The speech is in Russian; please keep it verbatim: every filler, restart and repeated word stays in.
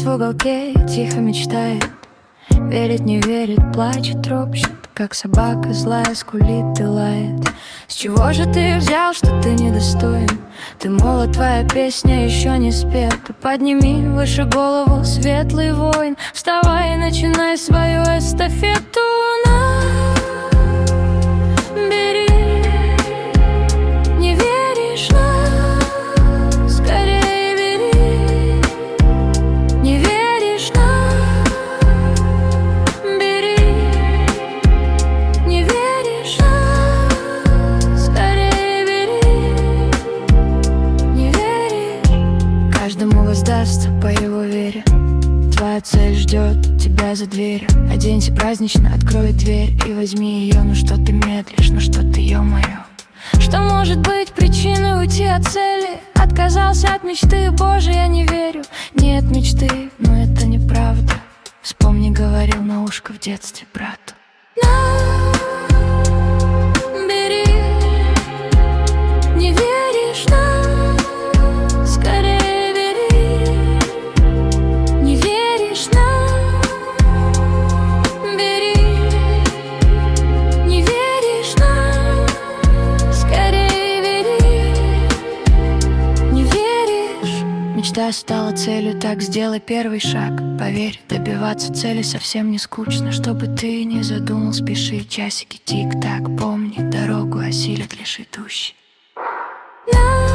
в уголке, тихо мечтает. Верит, не верит, плачет, ропщет, как собака злая скулит и лает. С чего же ты взял, что ты недостоин? Ты молод, твоя песня еще не спета. Подними выше голову, светлый воин. Вставай и начинай свою эстафету. На, бери. Не веришь, на, скорее бери. Не веришь, на, бери. Не веришь, на, скорее бери. Не веришь. Каждому воздастся по его вере. Твоя цель ждет тебя за дверью. Оденься празднично, открой дверь и возьми ее. Ну что ты медлишь, ну что ты, ё-моё? Что может быть причиной уйти от цели? Отказался от мечты, боже, я не верю. Нет мечты, но это неправда. Вспомни, говорил на ушко в детстве брату. На, бери. Не веришь, на, скорее бери. Не веришь, на, бери. Не веришь, на, скорее бери. Не веришь. Мечта стала целью, так сделай первый шаг. Поверь, добиваться цели совсем не скучно. Чтобы ты не задумал, спеши, часики тик-так. Помни, дорогу осилит лишь идущий. На